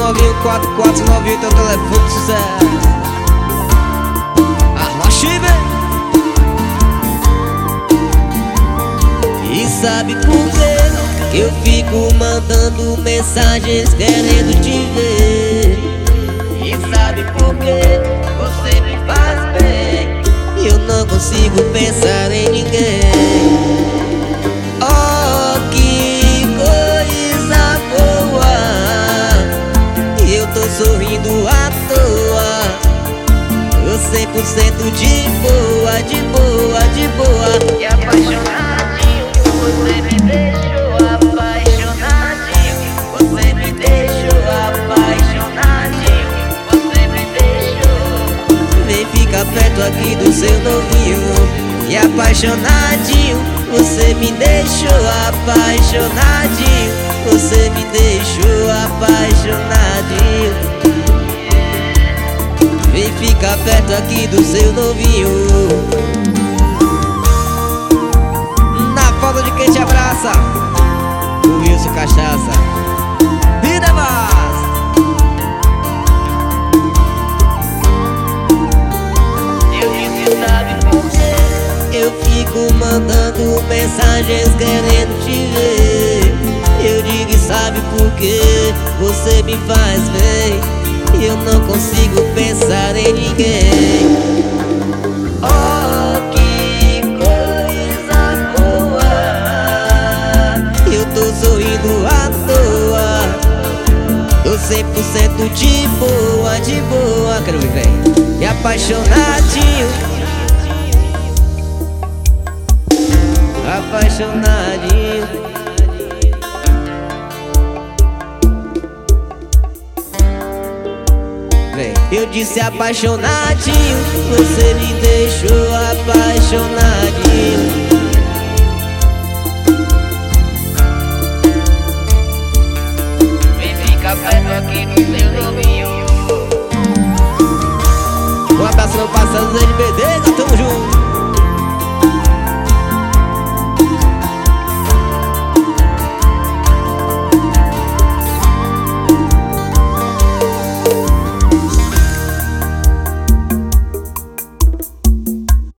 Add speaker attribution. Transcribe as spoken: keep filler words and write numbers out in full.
Speaker 1: nove um quatro quatro nove oito é o telefone do sucesso. Arrocha, vem. E sabe por quê? Eu fico mandando mensagens querendo te ver. E sabe por quê? Você me faz bem. Eu não consigo pensar em ninguém. Oh, que coisa boa. Eu tô sorrindo à toa. Eu cem por cento de boa, de boa, de boa. E apaixonadinho, você me deixou apaixonadinho. Você me deixou apaixonadinho. Você me deixou. Vem ficar perto aqui do seu novinho. E apaixonadinho, você me deixou apaixonadinho. Você me deixou apaixonadinho. Vem ficar perto aqui do seu novinho. Na falta de quem te abraça, o Wilson Cachaça. Vida mais. Eu disse, sabe por quê? Eu fico mandando mensagens querendo te ver. Eu digo, sabe por quê? Você me faz bem. Eu não consigo pensar em ninguém. Oh, que coisa boa. Eu tô sorrindo à toa. Tô cem por cento de boa, de boa. Quero ver, vem. E apaixonadinho. Apaixonadinho. Eu disse apaixonadinho, você me deixou apaixonadinho. Vem ficar perto aqui do seu novinho. Um abraço, meu parceiro Zé de Bedeiros.